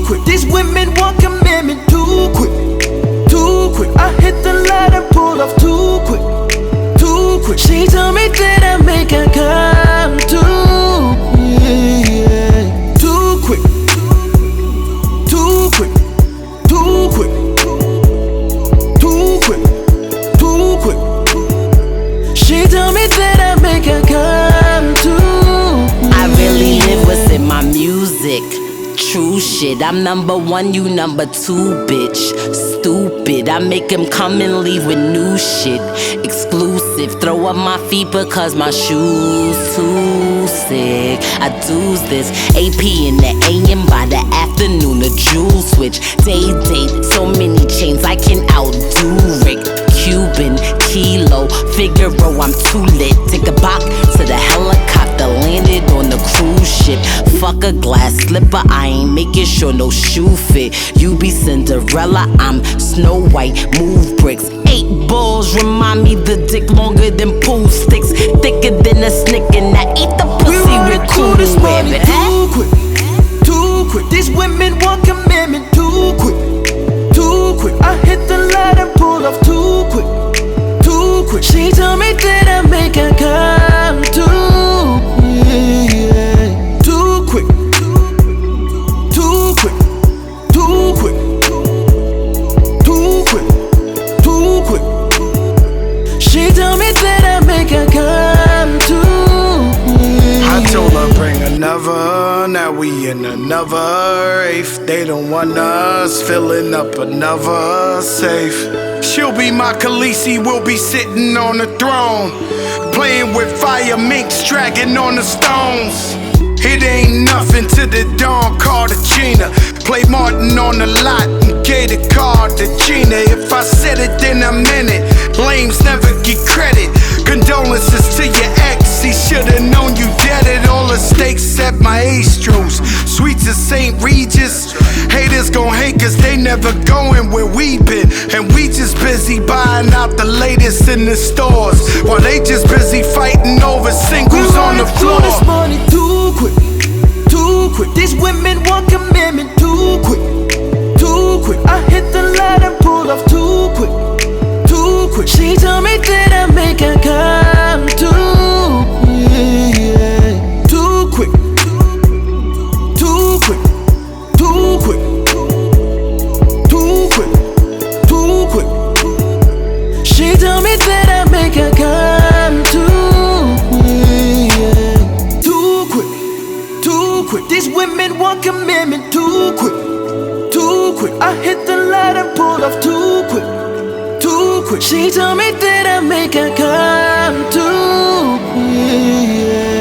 quick. These women want commitment too quick. Too quick. I hit the light and pull off too quick. Too quick. She told me that I make her come too. Yeah. Too quick. Too quick. Too quick. Too quick. Too quick. She told me that I make her come too. I really live what's in my music. True shit, I'm number one, you number two, bitch. Stupid, I make him come and leave with new shit. Exclusive, throw up my feet because my shoes too sick. I do's this, AP in the AM, by the afternoon, a jewel switch. Date, so many chains, I can outdo Rick. Cuban, Kilo, Figaro, I'm too lit. Take a bop to the helicopter, landed on the cruise ship. Fuck a glass slipper, I ain't making sure no shoe fit. You be Cinderella, I'm Snow White, move bricks. 8 balls remind me the dick longer than pool sticks. Thicker than a snick and I eat the pussy with cool this money whip. too quick. Too quick. These women want commitment too quick. Too quick. I hit the light and pull off too quick. Too quick. She told me that I make her come too. Yeah. Too quick. Too quick. Too quick. Too quick. Too quick. She told me that I make her come too. I told her bring another, now we in another eighth. They don't want us filling up another safe. She'll be my Khaleesi, we'll be sitting on the throne, playing with fire minks, dragging on the stones. It ain't nothing to the Don Cartagena. Play Martin on the lot and gave the card to Gina. If I said it, then I meant it. Lames never get credit. Condolences to your ex, he should've known you dead at all the stakes at my Astros. Sweets of St. Regis. Haters gon' hate cause they never going where we been. And we just busy buying out the latest in the stores, while they just busy fighting over singles on the floor. This money too quick. Too quick. These women want commitment too quick. Too quick. I hit the light and pull off too quick. Too quick. She told me that I make her come too. Yeah. Too quick. Too quick. Too quick. Too quick. Too quick. She told me that I make her come too. Yeah. Too quick. Too quick. These women want commitment too quick. Too quick. I hit the light and pull off too quick. Too quick. She told me that I make her come too. Yeah.